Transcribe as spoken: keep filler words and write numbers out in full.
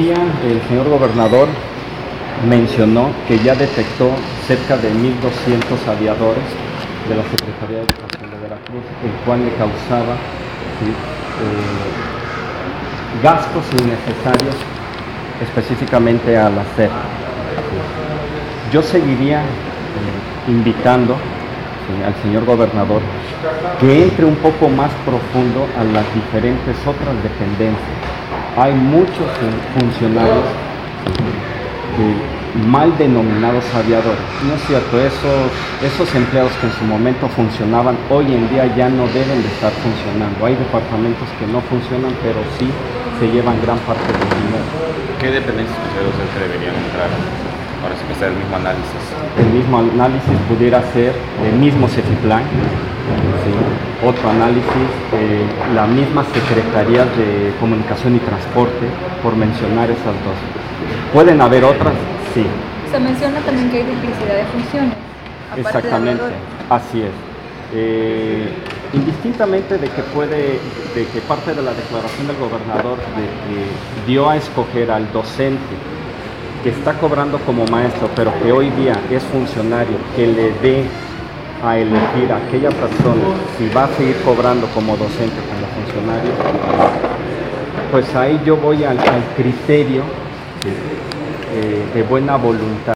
día el señor gobernador mencionó que ya detectó cerca de mil doscientos aviadores de la Secretaría de Educación de Veracruz, el cual le causaba ¿sí? eh, gastos innecesarios específicamente a la SEP. Yo seguiría eh, invitando ¿sí? al señor gobernador que entre un poco más profundo a las diferentes otras dependencias. Hay muchos funcionarios ¿sí? mal denominados aviadores. No es cierto, esos, esos empleados que en su momento funcionaban, hoy en día ya no deben de estar funcionando. Hay departamentos que no funcionan, pero sí se llevan gran parte del dinero. ¿Qué dependencias considera usted que deberían entrar? Ahora sí que está el mismo análisis. El mismo análisis pudiera ser el mismo Cefiplan, ¿sí? Otro análisis, eh, la misma Secretaría de Comunicación y Transporte, por mencionar esas dos. ¿Pueden haber otras? Sí. Se menciona también que hay duplicidad de funciones. Exactamente, así es. Eh, indistintamente de que puede, de que parte de la declaración del gobernador de que dio a escoger al docente que está cobrando como maestro, pero que hoy día es funcionario, que le dé a elegir a aquella persona si va a seguir cobrando como docente, como funcionario, pues ahí yo voy al, al criterio eh, de buena voluntad.